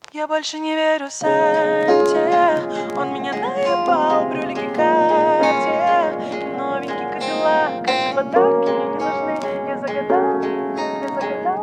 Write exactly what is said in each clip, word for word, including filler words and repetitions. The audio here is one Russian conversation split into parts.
Я больше не верю Санте, он меня наебал, брюлики Карте, новенький Кадиллак, эти подарки мне не нужны. Я загадал, я загадал.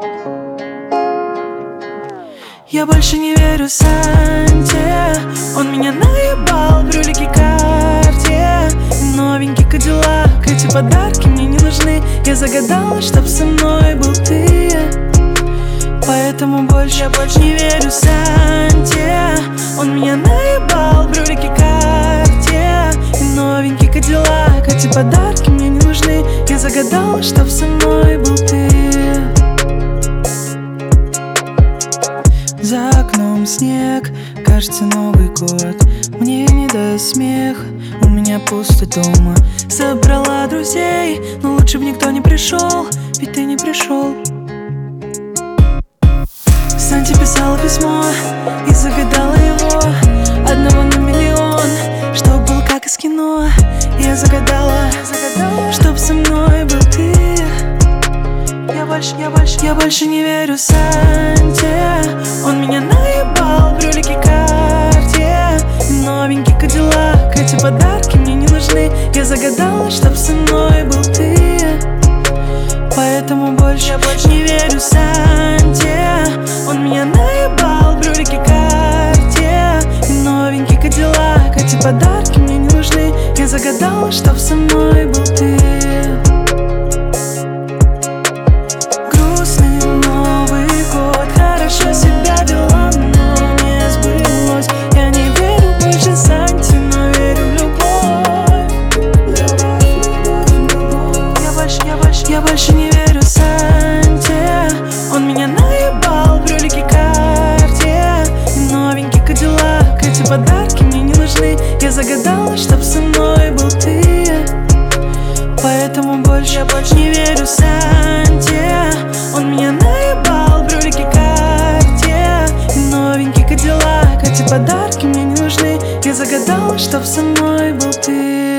Я больше не верю Санте, он меня наебал, брюлики Карте, новенький Кадиллак, эти подарки мне не нужны. Я загадала, чтоб со мной был ты, поэтому больше я больше не верю Санте. Он меня наебал, брюлики Карте и новенький Кадиллак, эти подарки мне не нужны. Я загадала, чтоб со мной был ты. За окном снег, кажется Новый год. Мне не до смеха, у меня пусто дома. Собрала друзей, но лучше бы никто не пришел, ведь ты не пришел. Санте писала письмо и загадала его, одного на миллион, чтоб был как из кино. Я загадала, чтоб со мной был ты. Я больше, я больше, я больше не верю Санте. Он меня наебал, брюлики Карте, новенький Кадиллак, эти подарки мне не нужны. Я загадала, чтоб со мной был ты, поэтому больше я больше не верю Санте. Он меня наебал, брюлики Карте и новенький Кадиллак, эти подарки мне не нужны. Я загадала, чтоб со мной был ты. Грустный Новый год, хорошо себя вела, но не сбылось. Я не верю больше Санте, но верю в любовь. Я больше, я больше, я больше не верю Санте. Он меня наебал, брюлики Карте и новенький Кадиллак, эти подарки мне не нужны. Я загадала, чтоб со мной был ты, поэтому больше я больше не верю Санте. Он меня наебал, брюлики Карте и новенький Кадиллак, эти подарки мне не нужны. Я загадала, чтоб со мной был ты.